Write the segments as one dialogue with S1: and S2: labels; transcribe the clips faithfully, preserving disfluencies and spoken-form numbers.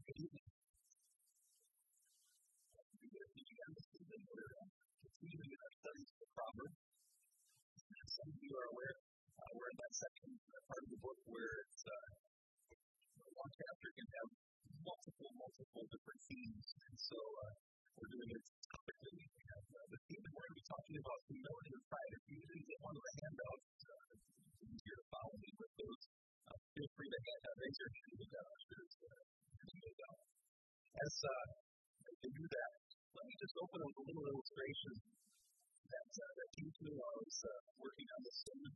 S1: evening. We get the end of the season. We're uh, continuing our studies of the Proverbs. As some of you are aware, uh, we're in that second part of the book where it's uh, one chapter can have multiple, multiple different themes. And so uh, we're doing it topically. We have uh, the theme that we're going to be talking about humility and pride. If you didn't get one of the handouts, uh, easier to follow me with those. Uh, feel free to hand, uh, raise your hand with that. As uh, they do that, let me just open with a little illustration that, uh, that came to me while I was uh, working on this sermon.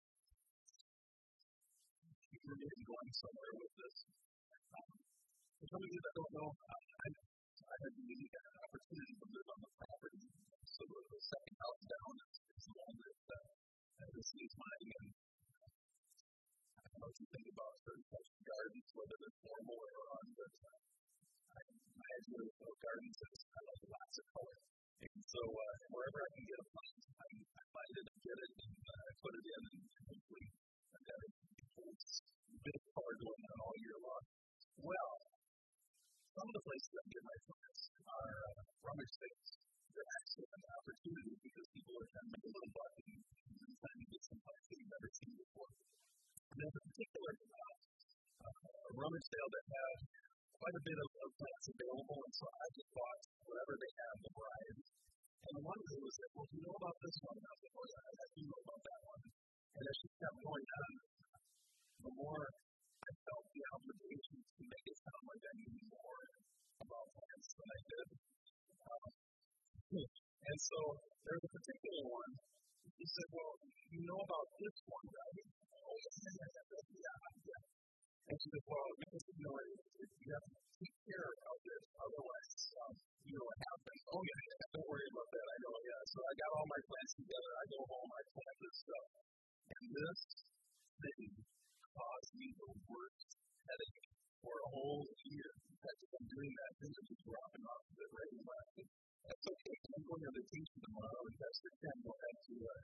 S1: You were maybe going somewhere with this. Um, for some of you that don't know, uh, I, I had the unique opportunity to live on the property. So the, the second house down is, is the one that uh, this is my, and I don't know what you think about certain types of gardens, whether they're formal or on, but uh, I, I enjoy the gardens that I like lots of color. And so uh, wherever I can get a plant, I, I find it and get it, and uh, I put it in, and hopefully I've got a bit of color going on all year long. Well, some of the places I get my plants are uh, rummage sales. They're actually an opportunity because people are trying to make a little buck and trying to get some plants that you've never seen before. And there's a particular uh, uh, a rummage sale that had quite a bit of, of plants available, and so I just bought whatever they have, the variety. And one of them was that, well, do you know about this one? And I was like, oh, yeah, I do know about that one. And as she kept going on, the more I felt the obligation to make it sound like I knew more about plants than I did. Um, and so there's a particular one. He said, well, you know about this one, right? Oh, yeah, yeah, yeah. And she said, well, because you know, you have to take care of this, otherwise, um, you know what happens. Oh, yeah, yeah, don't worry about that. I know, yeah. So I got all my plants together. I go home, I plant this stuff. And this thing caused me the worst headache for a whole year. That's what I'm doing that. Things are just dropping off the right and left. That's okay. I'm going on vacation tomorrow, and Pastor Ken will have to, uh,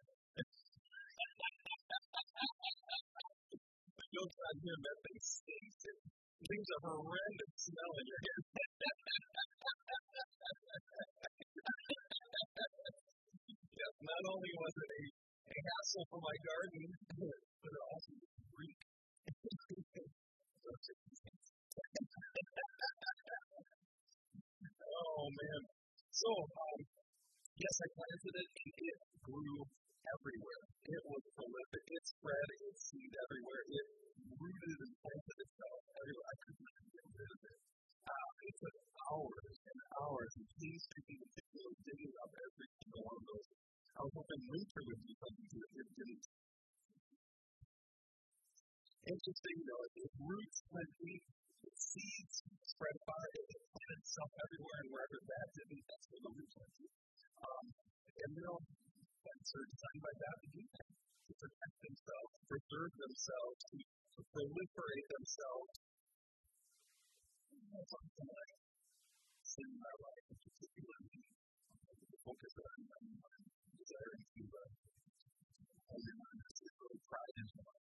S1: don't try to hear that thing stinks. Things are horrendous smell in your hair. Yes, not only was it a, a hassle for my garden, but it also reeked. Oh, man. So, um, yes, I planted it, and it grew everywhere. It was prolific. It spread its seed everywhere. It rooted and planted itself everywhere. I could not get rid of it. Uh, it took hours and hours and painstakingly digging up every single one of those. I was hoping winter would do something to it. It didn't. Interesting, you know, its roots went deep. Its seeds spread far. It planted itself everywhere, and wherever that didn't, that's where the roots went to. Um, and, you know, plants are designed by God to do that, to protect themselves, to preserve themselves, to, to proliferate themselves. That's something like sin in our life, in particular, the focus that I'm, I'm, I'm desiring to uh, hold in mind is really pride in life.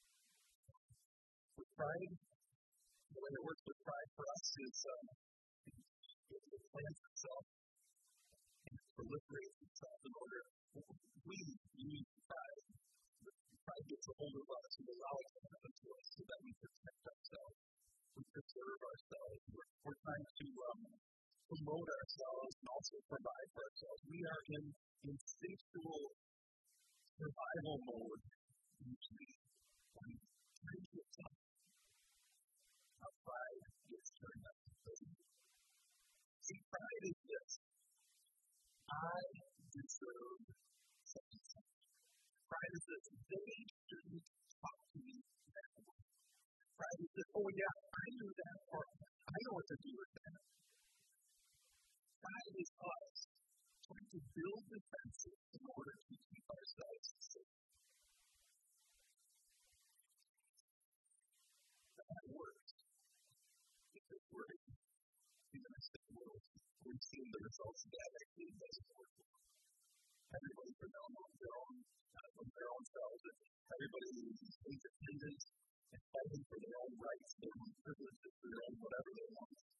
S1: With pride, the way it works with pride for us is um, it, it plants itself and it proliferates itself in order. We use pride. Pride gets a hold of us and allows it to happen to us so that we protect ourselves. We preserve ourselves. We're, we're trying to um, promote ourselves and also provide for ourselves. We are in instinctual survival mode usually when time gets up. Our pride gets turned up. See, pride is this. I deserve something. Pride is this. They shouldn't talk to me that way. Pride is this. Oh, yeah, I knew that part. I know what to do with that. Pride is us trying to build defenses in order to keep ourselves safe. That works. Because we're in a humanistic world. We've seen the results of that actually doesn't work. Everybody for their own, their own, uh, from their own selves, and everybody is independent and fighting for their own rights, their own privileges, for their own whatever they want.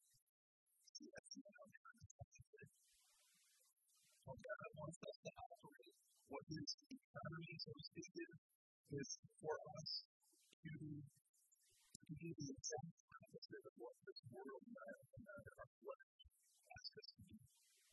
S1: journey, so to speak, is for us to be the exact opposite of what this world and our flesh asks us to be.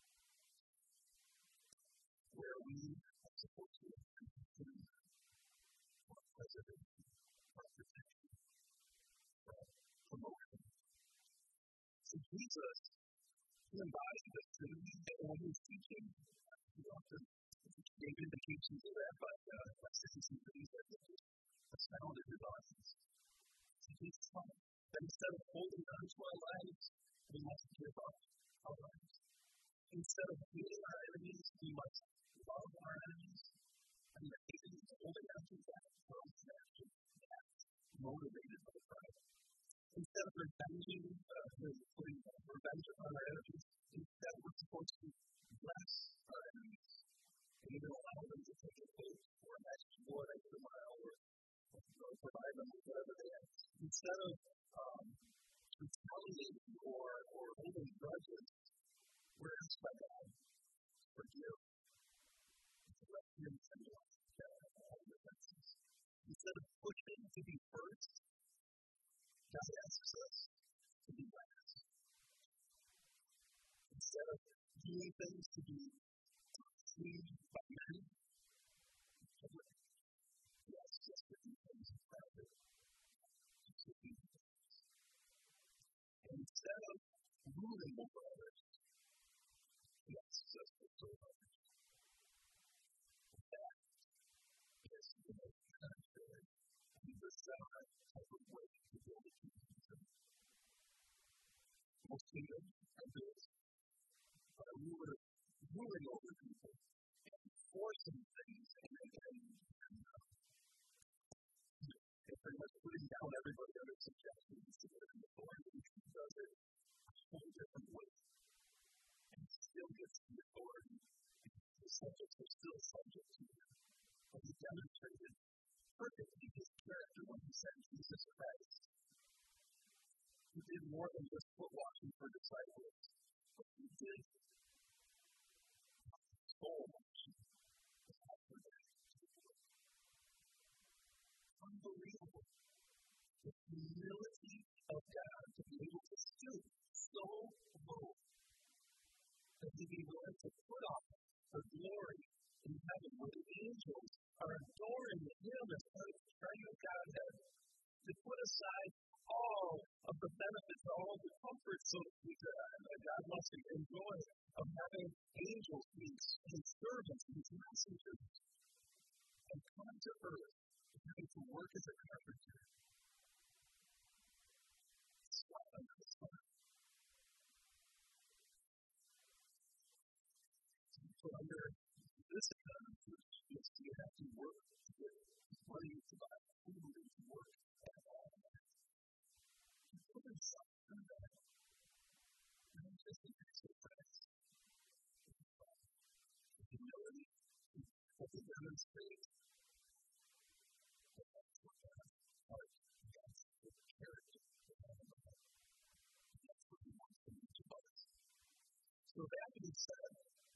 S1: Where we are supposed to pursue our preservation, our protection, our promotion. So Jesus, he embodied this trinity, and when he was teaching, he often gave indications of that by, uh, by saying some things that just astounded his audience. So Jesus taught that instead of holding on to our lives, we must give up our lives. Instead of hating our enemies, we must love our enemies. And the hating is holding on to that from action, motivated by pride. Instead of revenging, uh, putting revenge on our enemies, instead we're supposed to bless our enemies and even allow them to take a boat or an extra extra mile or, or provide them with whatever they have. Instead of um, retaliating or, or holding grudges, we're asked by God to forgive, to let Him handle all the offenses. Instead of pushing to be first, God asks us to be last. Instead of doing things to be seen by men, He asks us to do things in private, to be first. And instead of ruling over others, He asks us to serve others. That is the most contrary and bizarre type of way to build a kingdom. Most kingdoms are built by ruler ruling over people and forcing things and, and, and uh, pretty much putting down everybody under subjection instead of authority. He does it a whole different way. And he still gets the authority. The subjects are still subject to him. But he demonstrated perfectly his character when he sent Jesus Christ. He did more than just foot washing for disciples, but he did soul washing. Unbelievable. The humility of God to be able to stoop so low that he be willing to put off the glory in heaven where the angels are adoring him as part of the triune Godhead, to put aside all of the benefits, all of the comforts so that God wants to enjoy of having angels be his servants, his messengers, and come to earth and having to work as a carpenter. Slap under the sun. So under this economy, which you have to work to get money to buy food and to work at all. He put himself through that. Not just an exercise. The humility that he demonstrates. But that's what God's heart is. The character of God. That's what he wants from each of us. So that being said,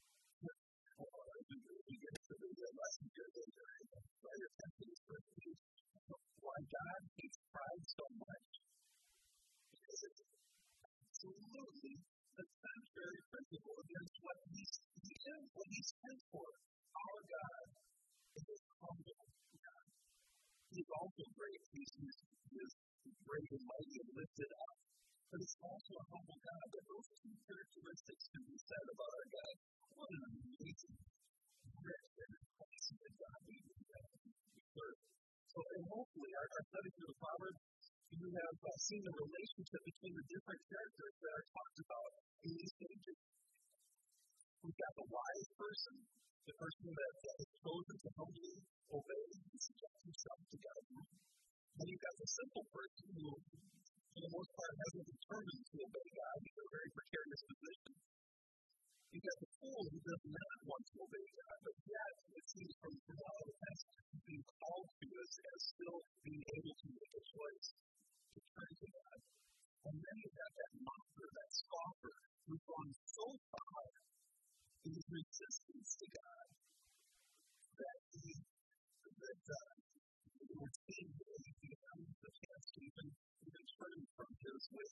S1: we get to the lesson here later, right attention is for why God hates pride so much. Because it's absolutely the contrary principle against what he's, he is, what he stands for. Our God is humble God. He's also great. He's, he's, he's great and mighty and lifted up. But it's also a humble God. But those two characteristics can be said about our God. What an amazing rich and impressive God we serve. So, and hopefully, our, our study through the Proverbs, you have uh, seen the relationship between the different characters that are talked about in these pages. We've got the wise person, the person that, that has chosen to humbly obey and subject himself to God. Then you've got the simple person who, for the most part, hasn't determined to obey God. He's in a very precarious position. You've got the fool who does not want to obey God, but yet, it seems from all the text, being called to us as still being able to make a choice to turn to God. And then you've got that mocker, that scoffer, who's gone so far in his resistance to God that he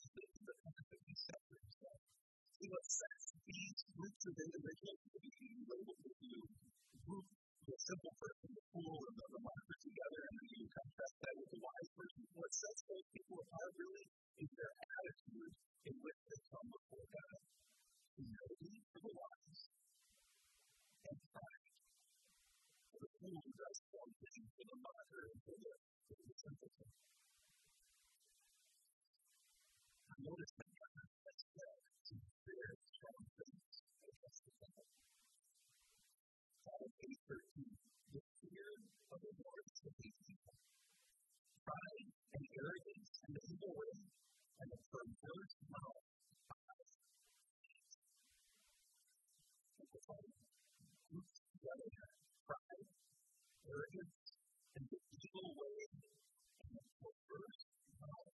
S1: the, the fifty sectors. See what sets these groups of individuals to be labeled with you. Group the simple person, the fool, and the, the mocker together, and then you contrast that with the wise person. What sets those people apart really is their attitude in which they come before God. Humility for the wise, and pride for the fool who does something, for the mocker, and for the, for the simpleton. I noticed that God has said some very strong things against the temple. Psalm eight thirteen, the fear of the Lord is the people. Pride and arrogance and the evil way and the perverse mouth eyes. Groups together, pride, arrogance, and the evil way and the perverse mouth.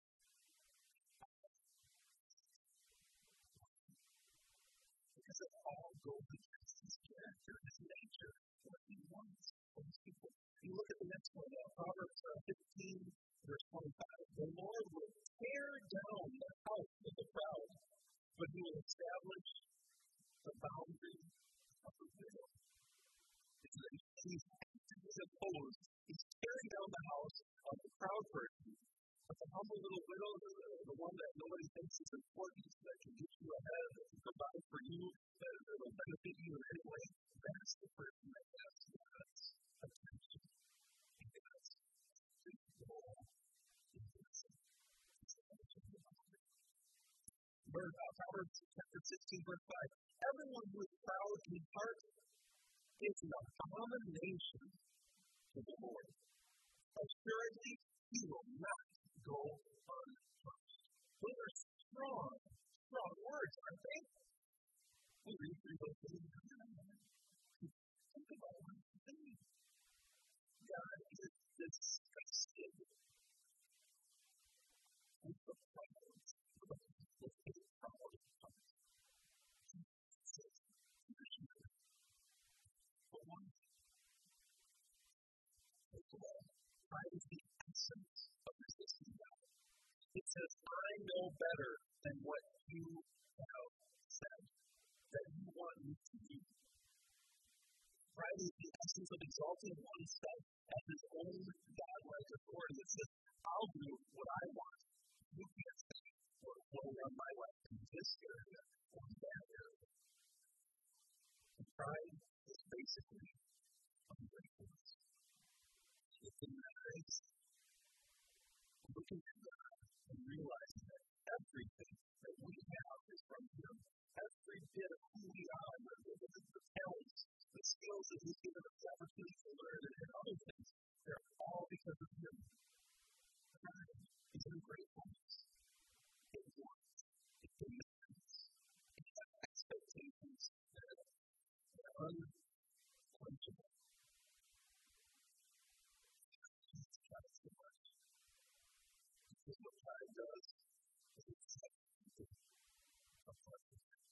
S1: Because it all goes against his character, his nature, what he wants from his people. You look at the next one, uh, Proverbs uh, fifteen, verse twenty-five. The Lord will tear down the house of the proud, but he will establish the boundary of the widow. He's actively opposed. He's tearing down the house of the proud person. But the humble little widow, the, the one that nobody thinks is important, that can get you ahead, that can provide for you, that will benefit you in any way, that's the person that has God's attention. He has his goal. Proverbs chapter sixteen, verse five. Everyone who is proud in heart is an abomination to the Lord. Assuredly, he will not go untouched. Those are strong, strong words, aren't they? We read through those things. Think about one thing. God is disgusted with the proud, with a proud heart. But one thing. First of all, pride is the essence of resisting God. It says, I know better than what you have said, that you want me to do. Pride is the essence of exalting oneself as his own God-like authority. It says, I'll do what I want. You can't say what will run my life in this area or in that area. And pride is basically ungratefulness. It's in that case, looking at God and realizing that everything that we have is from him. Every bit of who we are, the, the, the, the talents, the skills that he's given us, the opportunity to learn, and, and other things, they're all because of him. Pride is ungratefulness. It wants. It demands. It has expectations that are unquenchable. It's not so much. Because what pride does is it sets people apart.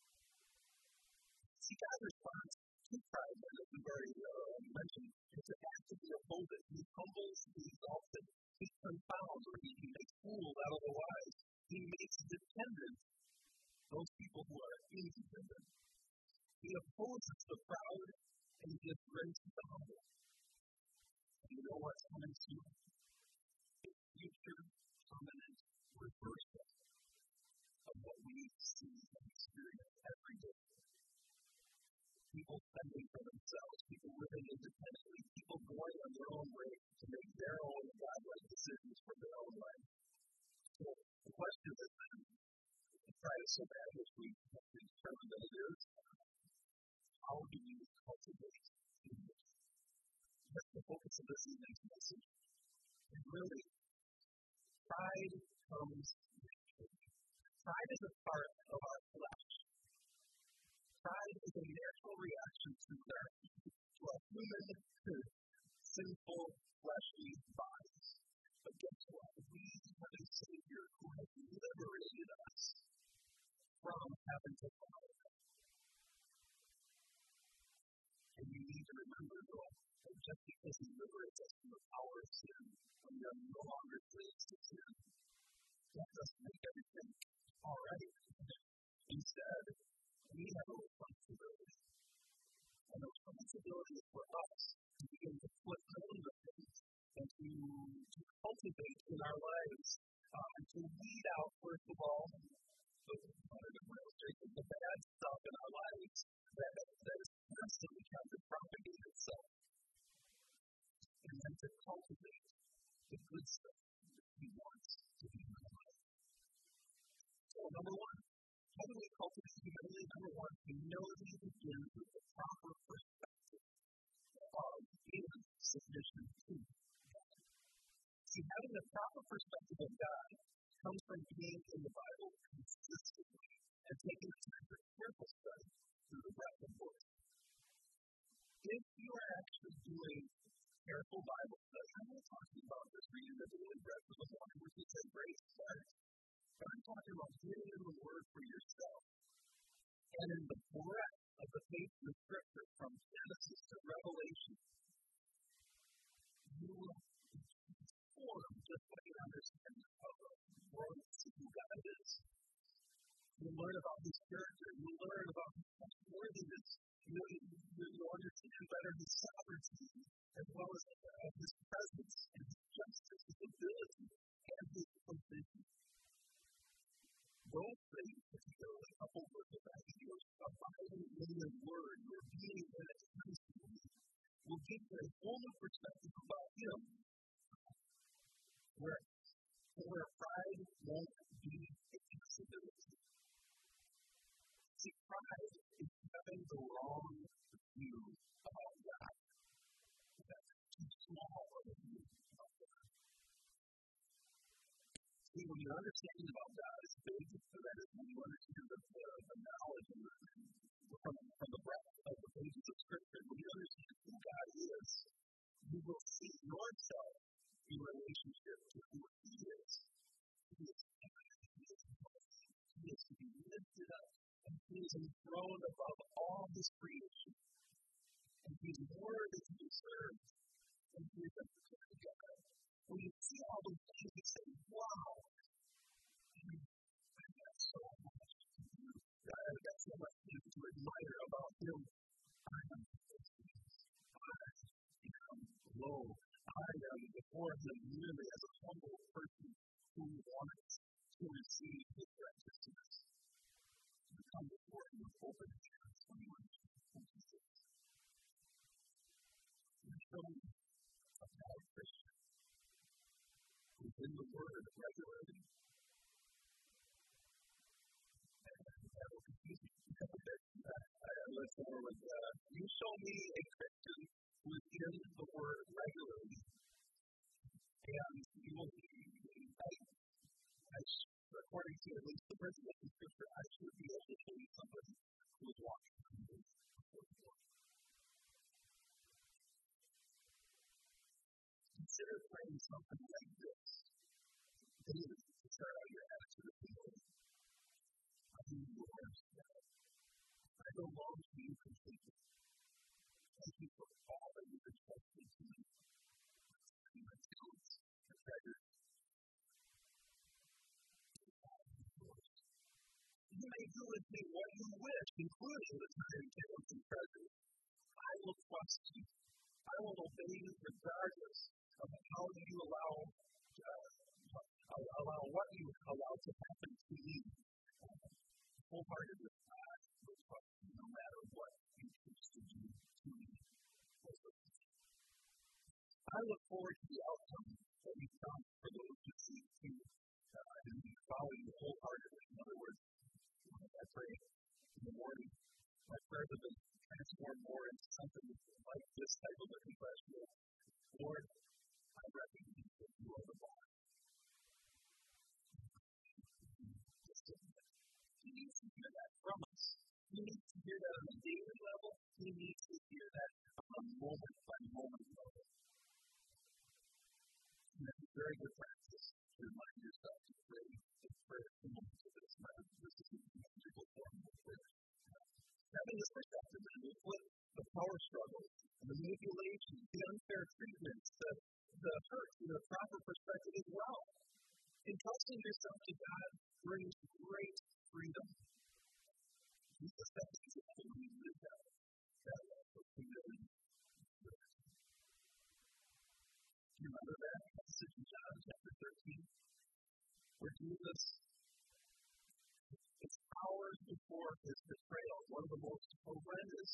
S1: See, God's response to pride, as we've already uh, mentioned, is to actively oppose it. He humbles, he exalts it, he confounds, or he, he makes fools out of the wise. He makes dependent those people who are independent. He opposes the proud, and he gives grace to the humble. And you know what's coming soon? A future, permanent reversal of what we see and experience every day. People spending for themselves, people living independently, people going on their own way to make their own God-like decisions for their own life. So the question is then, if pride is so bad, which we have to determine that it is, how do you cultivate humility? That's the focus of this evening's message. And really, pride comes naturally. Pride is a part of our flesh. Pride is a natural reaction to our, to our human, sinful, fleshly bodies. But guess what? We have a Savior who has liberated us from having to follow him. And you need to remember, though, that just because he liberates us from the power of sin, when we are no longer slaves to sin, that doesn't make everything all right. Instead, we have a responsibility. And the responsibility is for us to begin to put on the things and to, to cultivate in our lives, uh, and to weed out, first of all, the, the bad stuff in our lives that, that is constantly trying to propagate itself. And then to cultivate the good stuff that He wants to be in our life. So, number one, how do we cultivate humility? Number one, humility begins with the proper perspective of being submission to God. See, having the proper perspective of God comes from being in the Bible consistently and taking the time for careful study through the breadth of books. If you are actually doing careful Bible study, I'm not talking about just reading the daily bread of the morning, which is a great start. But I'm talking about getting in the Word for yourself. And in the breadth of the pages of Scripture, from Genesis to Revelation, you will be transformed just by your understanding of the world and who God is. You'll learn about His character. You'll learn about His trustworthiness. You'll, you'll understand better His sovereignty, as well as uh, His presence and His justice, His ability, and His provision. Those things, particularly coupled with the fact that you are abiding in the Word, you are being in it constantly, will give you a whole new perspective about Him, where, where pride won't be a possibility. See, pride is having the wrong view about God. That's too small of a view of God. See, when your understanding about God is big, so that is when you understand the, the, the knowledge and the, from, from the breadth of the pages of Scripture, when you understand who God is, you will see yourself in relationship to who He is. He is God. He is holy. He is to be lifted up. And He is enthroned above all His creation. And His Word is to be served. And He is a good God. When you see all those things, you say, wow, I've got so much to do. I've got so much to admire about Him. I am I am low. I am before Him merely as a humble person who wants to receive His righteousness. You come before Him with open hands when you understand who He is. You're showing a proud Christian who's in the Word regularly. And that will confuse you because of it. I live more with, uh, you show me a Christian who is in the Word regularly, and you will be, I, I, according to at least the principle of Scripture, I should be able to show you somebody who is walking through this before the Lord. Consider praying something like this daily to start out your attitude of humility. I do Lord, I belong to you completely. Thank you for all that you've entrusted to me. My talents, my treasures. You may do with me what you wish, including the time, talents, and treasures. I will trust you. I will obey you regardless of how you allow, uh, allow what you allow to happen to me. Wholeheartedly, I will trust you no matter what you choose to do to me. I look forward to the outcome that you come for those who seek you uh, and who follow you wholeheartedly. In other words, I pray in the morning, my prayers have been transformed more into something like this type of a confession. Lord, I recognize that you are the Lord. He needs to hear that from us. He needs to hear that on a daily level. He needs to hear that on a moment-by-moment level. And it's a very good practice to remind yourself to pray the prayer similar to this. This is a magical form of prayer. Having this perspective, then we put the power struggle, the manipulation, the unfair treatments, the, the hurt in a proper perspective as well. Entrusting yourself to God brings great freedom. Jesus said he's the only one who lived out that life of humility. Do you remember that passage in John chapter thirteen? Where Jesus, it's hours before his betrayal, one of the most horrendous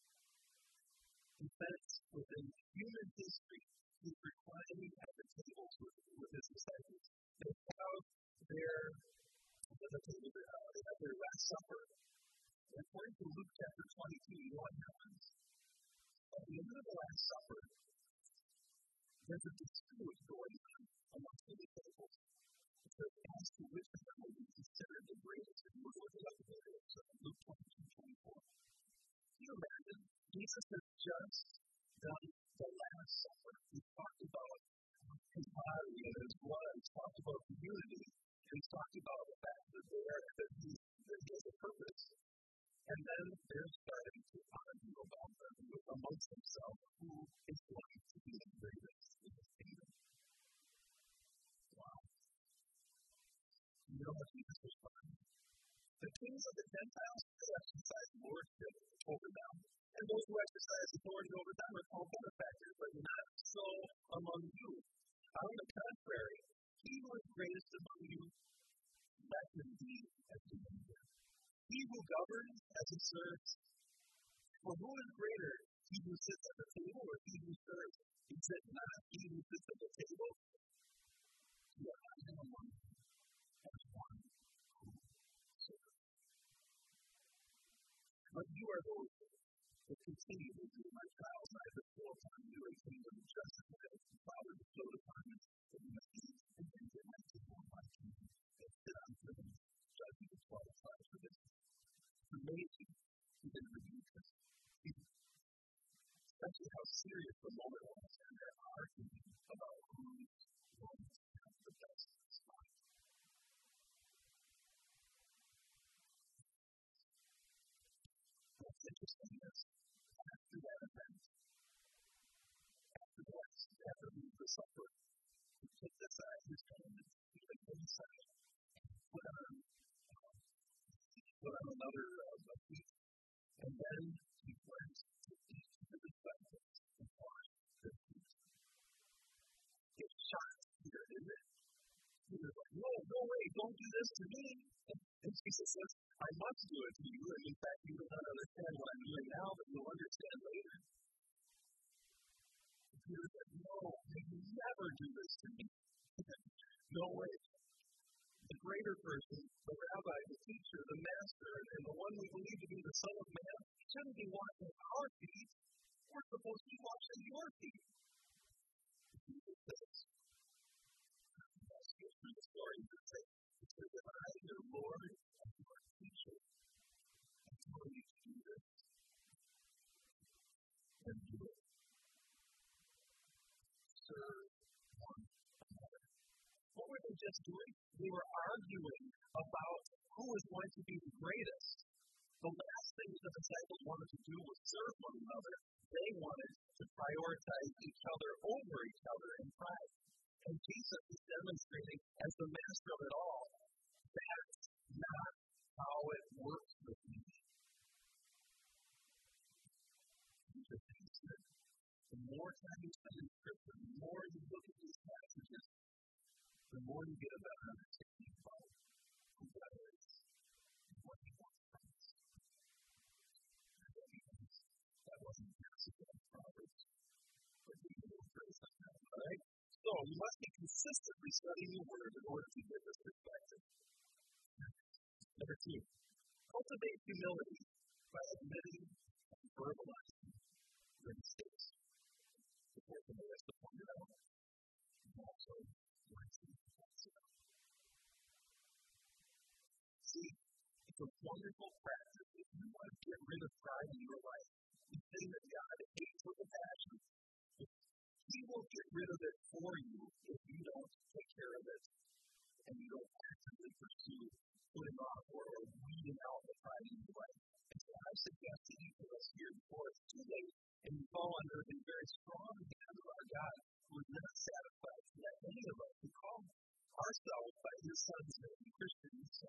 S1: events within human history, he's reclining at the tables with, with his disciples. They have their, the table, uh, they have their Last Supper. And according to Luke chapter twenty-two, you know what happens? At the end of the Last Supper, there's a dispute going on amongst the disciples. It says, as to which of them will be considered the greatest. And we're looking up at it. So Luke twenty-two, twenty-four. Can you imagine? Jesus has just done the Last Supper. He's talked about his body and his blood. He's talked about community. And he's talked about the fact that they are, that he, that he has a purpose. And then they're starting to argue about them amongst themselves who is going to be the greatest in his kingdom. Wow. You know what Jesus responds? The kings of the Gentiles, they exercise lordship over them. And those who exercise authority over them are called benefactors, but not so among you. On the contrary, he who is greatest among you, let him be as the leader. He who governs as he serves. For who is greater, he who sits at the table or he who serves? Is it not he who sits at the table? Yet I am among you as one who serves. But you are those who continue to do my trials, and I have full time to do a kingdom of justice that the Father bestowed upon us, that we must eat and drink at my table in my kingdom, and sit on thrones, judging the twelve tribes of Israel. It's amazing he didn't rebuke us. Especially how serious the moment was, and they're arguing about who's going to have the best spot. What's interesting is, after that event, after the last, after the supper, he took aside his garment, he took them aside, and put on, uh, put on another uh, feet, and then he went to each of the disciples and washed their feet. It shocked Peter, didn't it? Peter was like, no, no way, don't do this to me. And Jesus says, I must do it to you, and in fact, you will not understand what I'm doing now, but you'll understand later. And Peter said, no, you never do this to me. No way. The greater person, the rabbi, the teacher, the master, and the one we believe to be the Son of Man, shouldn't be washing our feet. We're supposed to be washing your feet. Jesus says, let's go through the story and say, it says that I, your Lord and your teacher, I tell you to do this, and do it. Serve one another. What were they just doing? They were arguing about who was going to be the greatest. The last thing the disciples wanted to do was serve one another. They wanted to prioritize each other over each other in pride. And Jesus is demonstrating, as the master of it all, that's not how it works with me. Jesus said, the more time you spend in Scripture, the more you look at these passages, the more you get a better understanding about who God is and what He wants from us. That wasn't possible in Proverbs, but we will pray sometimes, all right? So, you must be consistently studying the Word in order to get this perspective. Number two, cultivate humility by admitting and verbalizing your mistakes. The fourth thing I like to point out, and also wisely points it out. See, it's a wonderful practice if you want to get rid of pride in your life. The thing that God hates with a passion, He will get rid of it for you if you don't take care of it and you don't actively pursue putting off or, or weeding out the pride in your life. And so I suggest to each of us here before it's too late and you fall under the very strong hand of our God who is not satisfied to let any of us who call ourselves by His Son's name, Christians,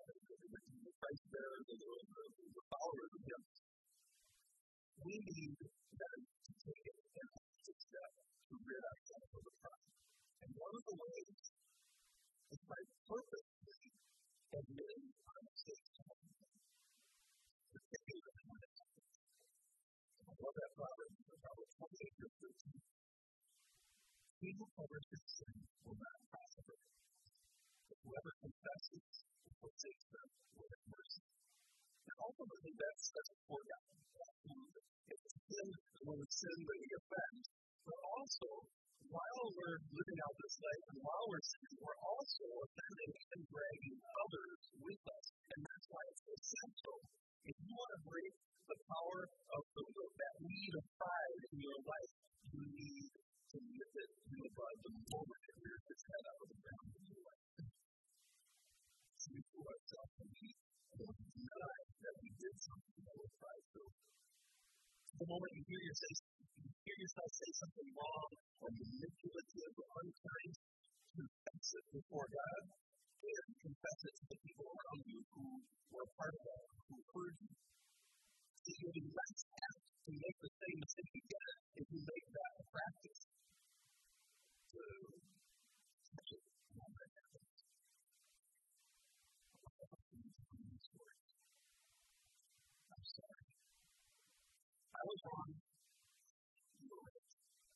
S1: we need then to take it an active step to rid ourselves of the pride. And one of the ways is by purposely admitting our mistakes to one another, particularly when it happens. I love that proverb, Proverbs twenty-eight, verse thirteen. He who covers his sin will not prosper, but whoever confesses and forsakes them will have mercy. Now, ultimately, that's, that's for God. It's sin when we sin that we offend, but also, while we're living out this life and while we're sinning, we're also offending and dragging others with us. And that's why it's essential. If you want to break the power of the, that need of pride in your life, you need to nip it in the bud the moment it rears its head out of the ground in your life. See for ourselves and we don't deny that we did something that was pride-filled. The moment you hear yourself, you hear yourself say something wrong or manipulative or unkind, confess it before God and confess it to the people around you who were part of that, who heard you. See, you'll be less apt to make the same mistake again if you make that a practice. So, catch it when that happens. I'm sorry. I was wrong. You were right.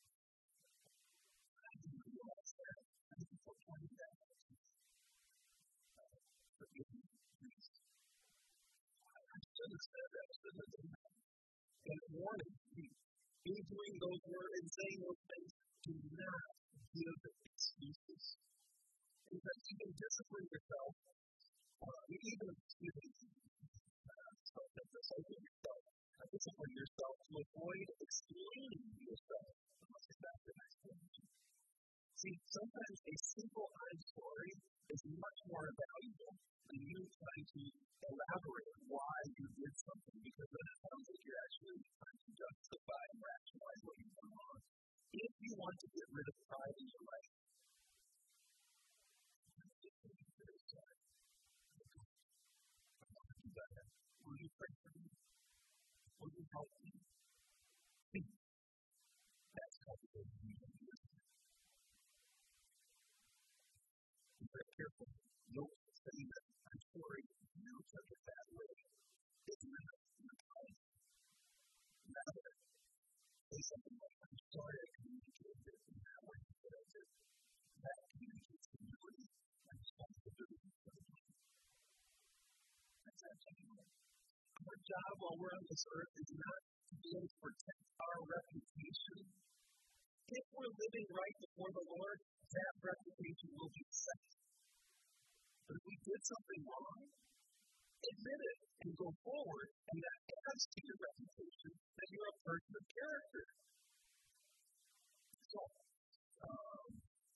S1: I didn't realize that. Thank you for pointing that out to me. Forgive me, please. I should have said that. I should have done that. And warning me, in doing those words and saying those things, do not give excuses. In fact, you can discipline yourself, uh, even excuse me, uh, self-discipline yourself. Discipline yourself to avoid explaining yourself. Let's get back to the next point. See, sometimes a simple I'm sorry is much more valuable than you trying to elaborate why you did something, because then it sounds like you're actually trying to justify and rationalize what you've done wrong. If you want to get rid of pride in your life, will you pray for me? Will you help me? That's how the Lord uses it. Be very careful. Don't say that I'm sorry you took it that way. It's not your time. Rather, say something like, I'm sorry I communicated it in that way that I did. That communicates humility and responsibility for the time. That's actually our job while we're on this earth is not to be able to protect our reputation. If we're living right before the Lord, that reputation will be set. But if we did something wrong, admit it and go forward, and that adds to your reputation that you're a person of character. So, um,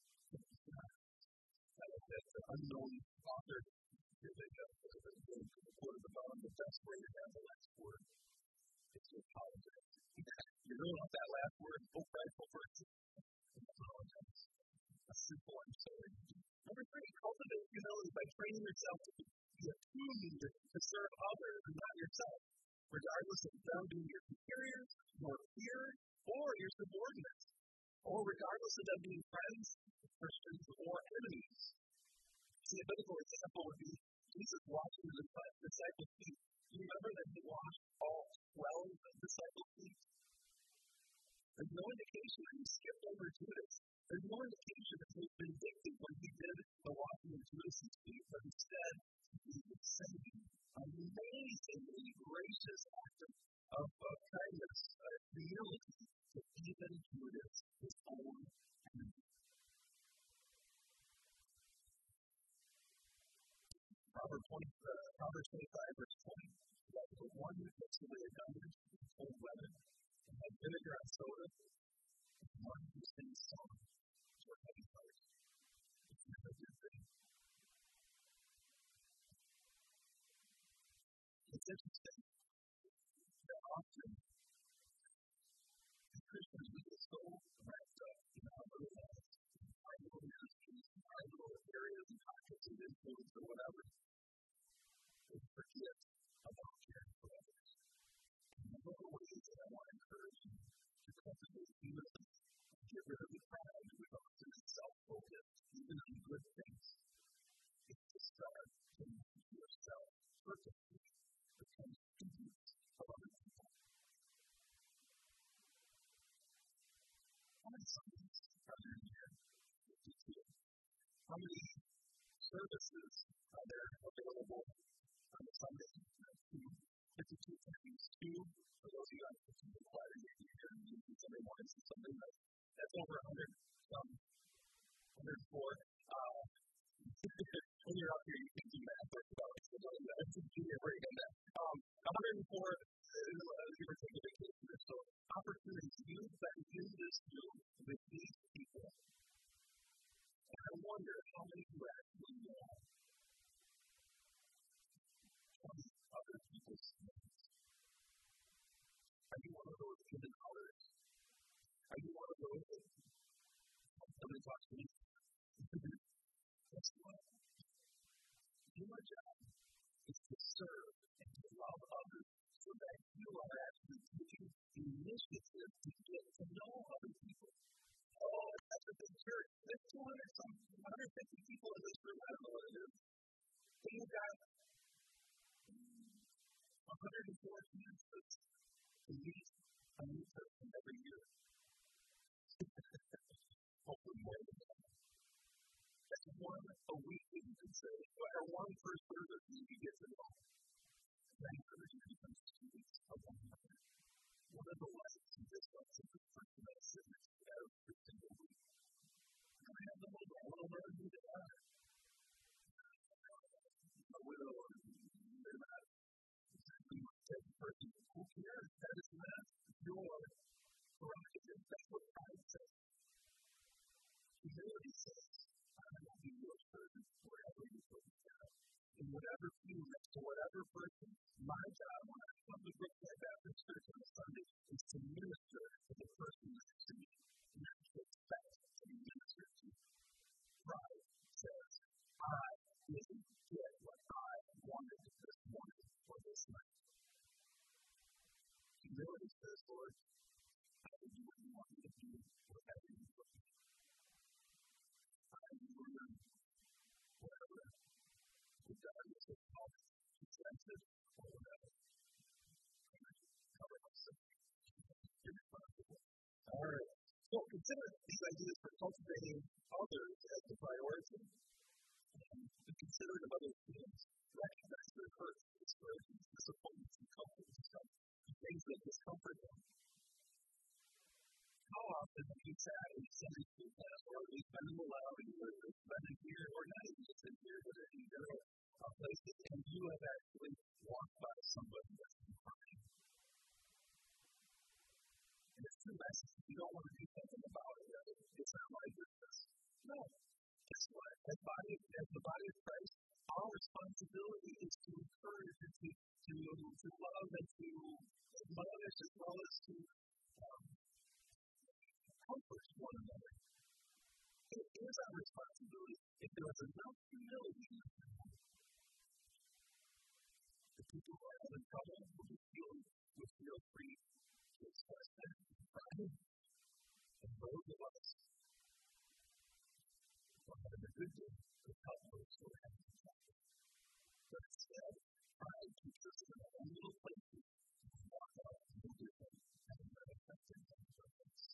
S1: that unknown author, here they go, the quote at the bottom, the best way to have the last word is to apologize. You really want that last word, oh, prideful person. Apologize. A simple I'm sorry. Number three, cultivate humility by training yourself to be attuned to serve others and not yourself, regardless of them being your superiors, your peers, or your subordinates, or regardless of them being friends, Christians, or enemies. See, a biblical example would be Jesus washing the disciples' feet. Do you remember that he washed all twelve disciples' feet? There's no indication that he skipped over Judas. There's no indication that he was vindictive when he did the washing of Judas' feet, but instead, he was sending an amazingly gracious act of, of uh, kindness, uh, humility, to even Judas, his own enemy. Proverbs twenty-five, verse twenty. Like the one who takes away a diamond in cold weather and has vinegar on soda, is one who sings songs to a heavy heart. It's not a good thing. It's interesting that often as Christians we get so wrapped up in our little lives, our little ministries, our little areas and pockets of influence or whatever, that we forget about caring for others. And one of the ways that I want to listen, get rid of the pride that we've often been self-focused, even on good things. It's to start to make yourself purposely become students of other people. How many Sundays are there in here? fifty-two. How many services are there available on a Sunday? Two. fifty-two times two. For those of you guys who are quiet, you're here and you do Sunday mornings and Sunday nights. That's over one hundred. Um, one hundred four. Uh, when you're up here, you can do math or about it. So that's a junior break on that. Um, one hundred four, uh, give or take a vacation. So opportunities. You've been in this room with these people. And I wonder how many of you actually know some other people's names. Are you one of those hidden others? Are you one of those that somebody talks to me? Guess what? Your job is to serve and to love others so that you are actually taking the initiative to get to know other people. Oh, that's a big church. There's two hundred, some one hundred fifty people in this room. I don't know what it is. And you've got one hundred four chances to meet a new person every year. Hopefully more than that. That's one a week that you can say, or one per service that you get to know. And I encourage you to become students of one another. One of the lessons in this book is the person that is sitting next to every single week. I have them over. I want to learn who they are. A widow, they're not exactly my type of person. Who cares? That is not your prerogative. That's what pride says. Humility says, I will be your servant wherever you put me down. In whatever field, next to whatever person, my job when I come to Brookside Baptist Church on a Sunday is to minister to the person next to me, not to expect to be ministered to. Pride says, I didn't get what I wanted this morning or this night. Humility says, Lord, I will do what you want me to do, whatever you put me. I will learn whatever, regardless of how expensive or whatever. Cover myself. All right. So consider these ideas for cultivating others as a priority. And be considerate of other things. Recognize their hurts, discouragements, disappointments, and comforts, and stuff. Things that discomfort them. How often have you sat in Sunday school class, or at least been in the lobby, or been in here, or not even just in here, but in general uh, places, and you have actually walked by somebody that's been crying? And it's too messy. You don't want to do something about it. Right? It's not my business. No. Guess what? As, body, as the body of Christ, our responsibility is to encourage and to, to, to love and to admonish as well as to um, comfort one another. It is our responsibility. If there is enough humility in the family, the people who are having trouble will be feel, will feel free to express that pride. And those of us who are having a good day will help those who are having a tough day. But instead, pride keeps us in our own little places and walk out and do different and not affected by the purpose.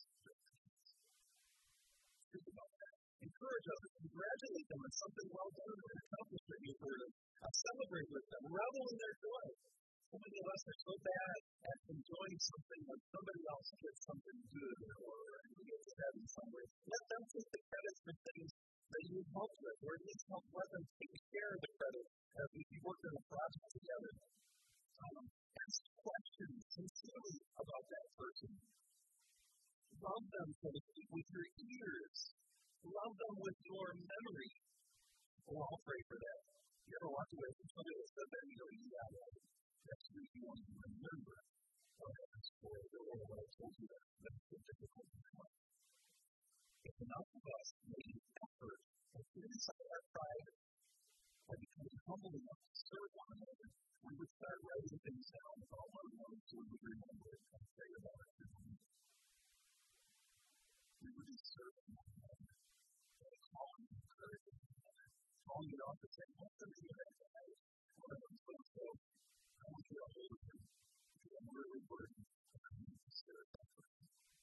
S1: Think about that. Encourage others, congratulate them on something well done or an accomplishment you've heard of. Uh, celebrate with them, revel in their joy. So many of us are so bad at enjoying something when somebody else gets something good or gets ahead in some way. Let them take the credit for things that you helped with, or at least help let them take care of the credit as we work on a project together. Um, ask questions sincerely about that person. Love them, so to speak, with your ears. Love them with your memory. Well, I'll pray for that. You ever walk away from somebody that said that, you go, yeah, that's what you want to remember. Oh, that's for the Lord, what I told you that. That's so difficult to come up. If enough of us make an effort to put inside our pride or become humble enough to serve one another, we would start writing things down with all our notes so we would remember it and pray about it. calling it off and saying, what's the name of that guy? One of them so so. I want you to hold him because I'm really burdened. I need to consider that person.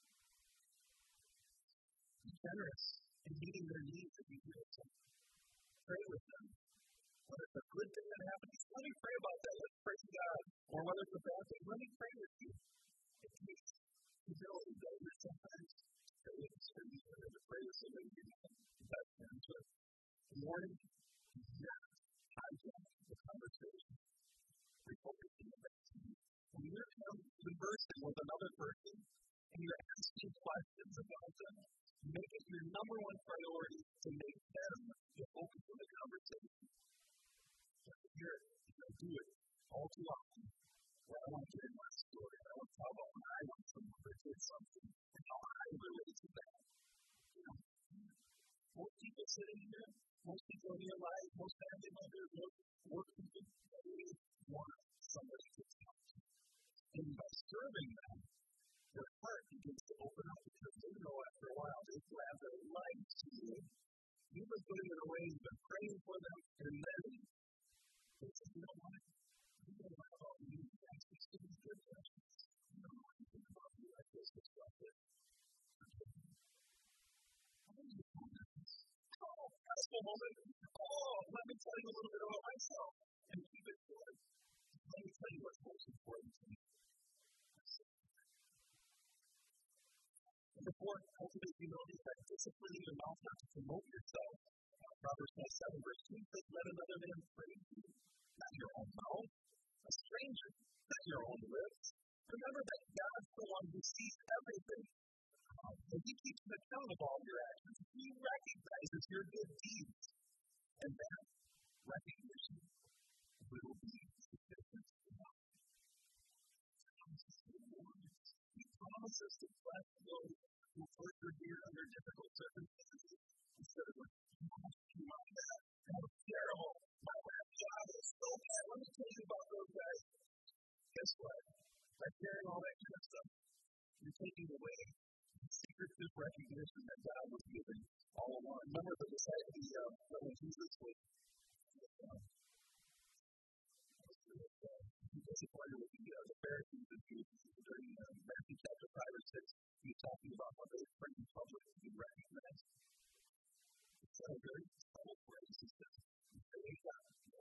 S1: Be generous in meeting their needs if you feel so. Pray with them. Whether it's a good thing that happens, let me pray about that. Let's pray to God. Or whether it's a bad thing, let me pray with you. It takes humility, though, that sometimes pray with certain people to pray with somebody you know. That's them. So, the morning, yeah, hijack the conversation. Refocusing the person. When you're conversing with another person and you're asking questions about them, make it your number one priority to make them the focus of the conversation. Hear it, you know, do it all too often. Where I want to get in my story, I want to talk about when I want someone to do something and how I relate to that. You know, most people sitting here, most people in your life, most family members, most work people, they want somebody to talk to. And by serving them, their heart begins to open up because they know after a while they grab their life to you. You've been putting it away, you've been praying for them, and then they say, you know what? You don't know about me. That's just to be good questions. You don't know anything about me like this, this, like this. How do you do this? Oh, that's the moment. Oh, let me tell you a little bit about myself. And keep it short. Let me tell you what's most important to me. Before cultivate humility, that discipline your mouth not to promote yourself. Uh, Proverbs twenty-seven, verse two says, let another man praise you, not your own mouth, a stranger, not your own lips. Remember that God's the one who sees everything. Um, and He keeps an account of all your actions. He recognizes your good deeds. And that recognition will be sufficient enough. He promises to bless those who persevere under difficult circumstances. Instead of like, you know, that, that was terrible. My last job is so bad. Let me tell you about those guys. Guess what? By sharing all that kind of stuff, you're taking away the secretive recognition that God was giving all along. Remember the disciple, the uh, when Jesus was uh, he disappointed with the, uh, the Pharisees and Jews during uh, Matthew chapter five or six. He was talking about how they pray in public to be recognized. It's a very subtle phrase. He says, they got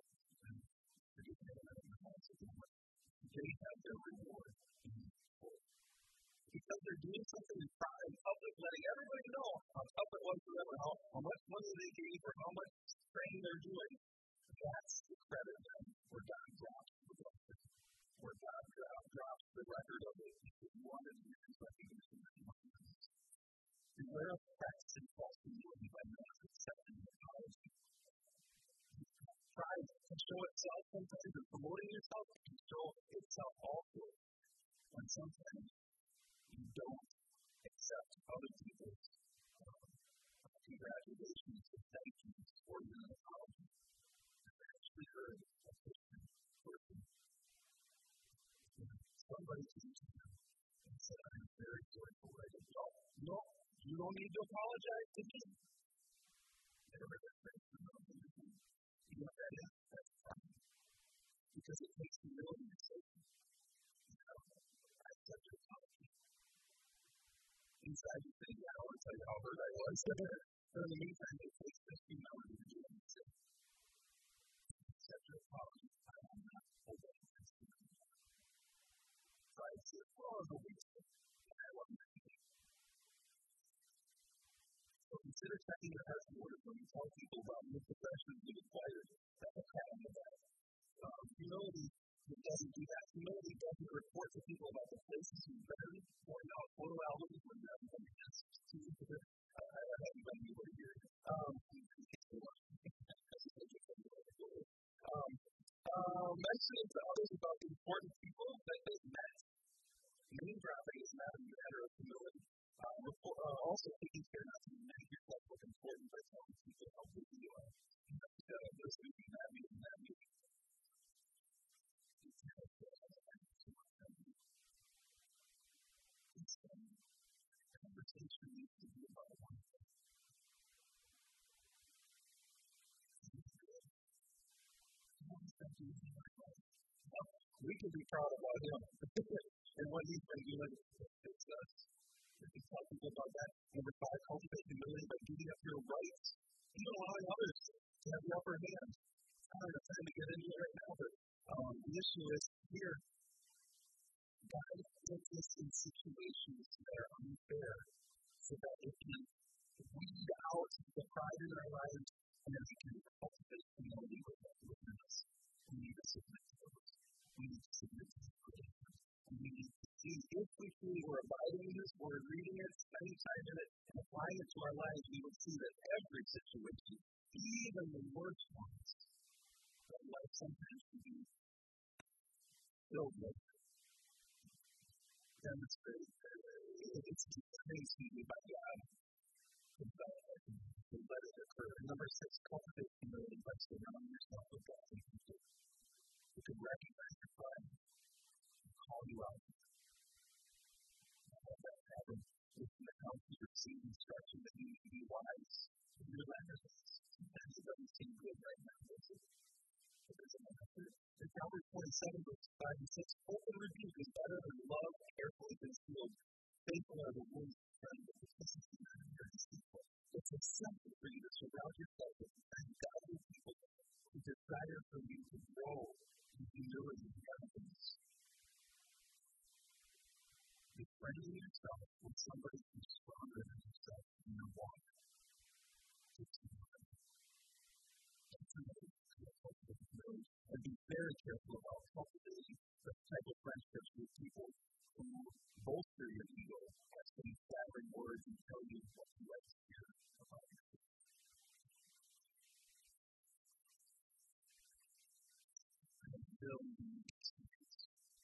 S1: they have their reward in full. Because they're doing something in public, letting everybody know how tough it was for them, how, how much money they gave, or how much training they're doing. That's the credit then where God drops the record. Where God drops the record of it. He wanted to use recognition that He wanted to use. Beware of practice and false humility by not accepting the apology. Pride can show itself sometimes in promoting yourself. It can show itself also when sometimes you don't accept other people's um, congratulations or thank yous or even an apology. I've actually heard a Christian person, somebody came to me and said, I'm very joyful. I said, no, no, you don't need to apologize to me. Never heard that phrase from another person. You know what that is? That's fine. Because it takes humility to say, you know, I accept your apology. Inside you think, yeah, I want to tell you how hurt I was. But in the meantime, it takes this humility to do what you say. Accept your apology. I will not obey this. Pride says, well, it's a weak thing. I love my name. So consider checking your heart's motive when you tell people about your possessions you've acquired. That's a pattern of that. Um, humility doesn't do that. Humility doesn't report to people about the places you've been, pouring out photo albums when you haven't been against two people. I haven't been anywhere here. Um, um, uh, mentioning to others about the important people that they've met. Name dropping is not a matter of humility. Uh, report, uh, also taking care not to make yourself look important by telling people how good you are. Instead of this meeting, that meeting, that meeting. Instead, conversation needs to be about one thing. We can be proud about him and what he's been doing. It's us. We can tell people about that. Number five, cultivate humility by giving up your rights. You don't allow others to have the upper hand. I don't have time to get into it right now, but um, the issue is here. God puts us in situations that are unfair so that it can weed out the pride in our lives and then we can cultivate humility within us. We need to submit to those. We need to submit to the creation. And we need to see if we truly were abiding in this word, reading it, spending time in it, and applying it to our lives, we would see that every situation, even the worst ones, that life sometimes can be filled with, demonstrated. It's crazy by God to let it occur. Number six, cultivate humility by surrounding yourself with godly people who can recognize your pride and call you out. Let that happen. If you help you receive instruction that you need to be wise in your language, sometimes it doesn't seem good right now, does it? But there's an answer. In Proverbs twenty-seven, verses five and six, open rebuke is better than love carefully concealed. Faithful are the wounds of friends, but the kisses of man are deceitful. It's essential for you to surround yourself with godly people who desire for you to grow in humility and godliness. Befriending yourself with somebody who's stronger than yourself in your walk. It's important. And be very careful about cultivating the type of friendships with people who bolster your ego by saying flattering words and tell you what you like to hear about yourself. And build these experiences.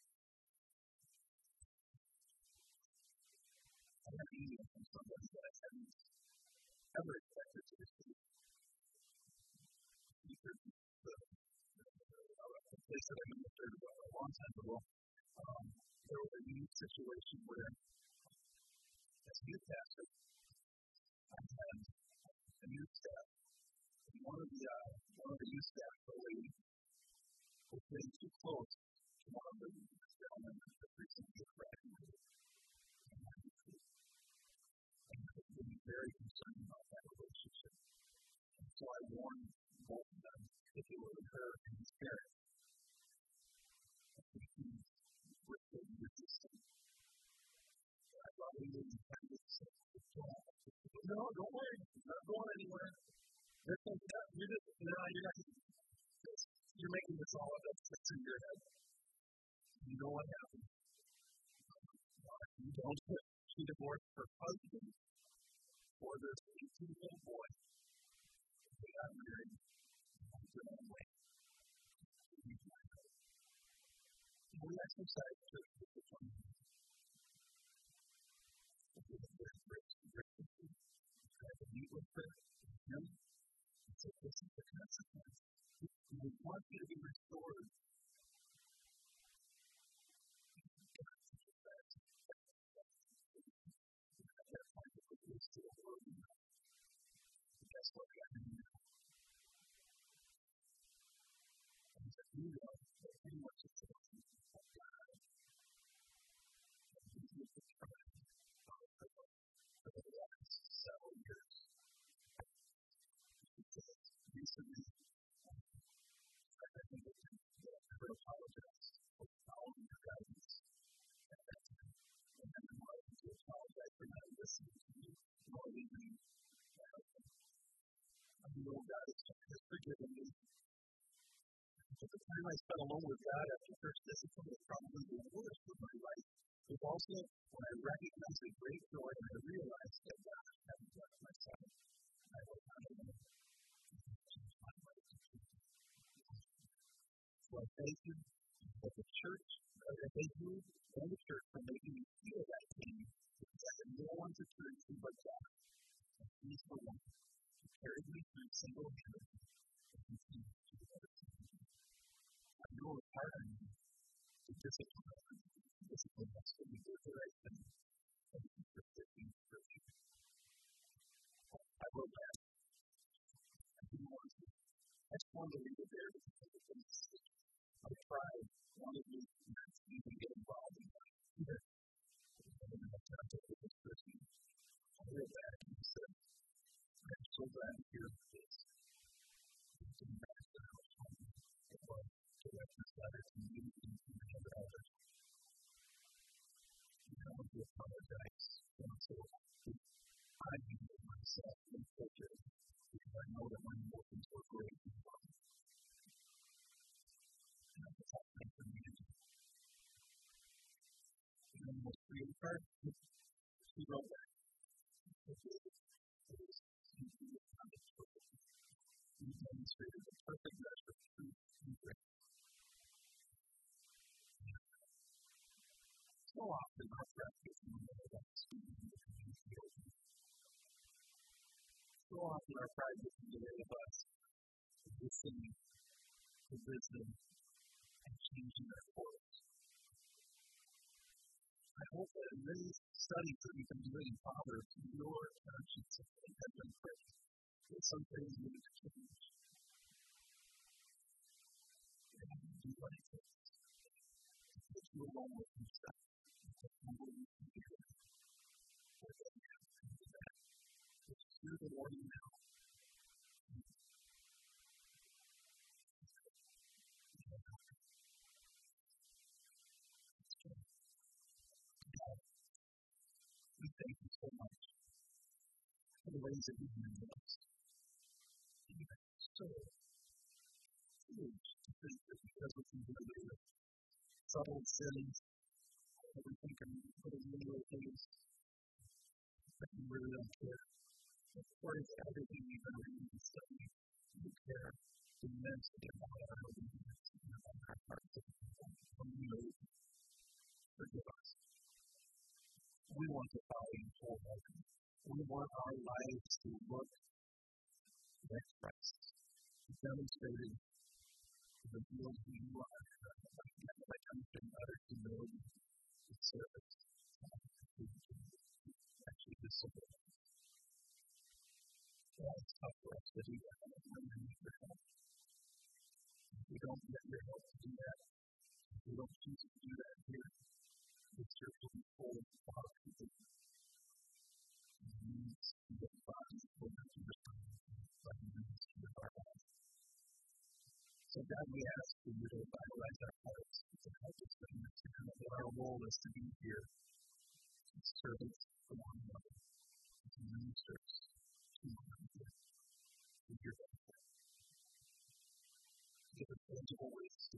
S1: I have an email from somebody that I hadn't ever expected to receive. The place that I ministered a long time ago, um, there was a unique situation where, as a youth pastor, I had a youth staff, and one of the uh, one of the youth staff, the lady, was getting too close to one of the gentlemen that recently graduated. And I was really very concerned about that relationship. And so I warned both of them, particularly her and his parents, that they were still resisting. I thought we would kind of say, no, don't worry, it's not going anywhere. There's some stuff, you're just, no, you're not, you're making this all up, that's, that's in your head. You know what happened? You don't. She divorced her husband for this eighteen-year-old boy. They got married their own way. We exercise church discipline. We have very great frequency. We try to meet with her, with him, and say, this is the consequence. We want you to be restored. Guess what happened now? And so you know that pretty much it's the same of God. And he's with the tribe for the last several years. She says, recently, I think that her apologize for following your guidance at that time. And then I'm wanting to apologize for not listening to you, nor even my husband. I know God has forgiven me. But the time I spent alone with God after church discipline was probably the worst of my life. It was also when I recognized the great joy and I realized that God hadn't left my side. I was not alone. So I thank you that the church, uh, that thank you and the church for making me feel that pain because I had no one to turn to but God. And He's the one who carried me through single-handedly and continues to do that. I know it's hard on you to discipline, discipline us when we do the right thing. Thank you for taking the scripture. I wrote that. I didn't want to. I just wanted to read it there because I think it's my pride wanted me to even get involved in that. Either. And then I talked to this person. I wrote back and he said, I'm so glad to hear this. It didn't matter how much money it was to write this letter to you and to many other others. You know, to apologize. And so I needed myself in culture because I know that my emotions were great. And that's a tough thing for me to do. And then most creative part, she wrote that. He demonstrated the perfect measure of truth and grace. So often our practice in the middle of speaking in the community. So often our practice in the way of us is listening to wisdom and changing our course. I hope that in these studies that we've been doing, Father, your conscience has been pricked. That some things need to change. And do what it takes. Because you alone will yourself. Because you will be here. What do you have to do that? Just hear the warning now. We thank you so much for the ways that you've made us. You are so huge to think that because we can do it, subtle sins, that we think are little little things, that you really don't care. But for everything you've been reading and studying, you care immensely about our obedience and about our hearts. And you forgive us. We want to follow you forward. We want our lives to look like Christ, demonstrating the reveal who you are, by demonstrating others to know you, to service, to actually discipline. Yeah, it's tough for us to do that when we need your help. If we don't get your help to do that, if we don't choose to do that here, the church will be full of power people. It needs to get body for them to respond, but it needs to get our lives. So God, we ask for you to revitalize our hearts, to help us to understand that our role is to be here, to serve for one another, to minister to one another, to your benefit. Give us tangible ways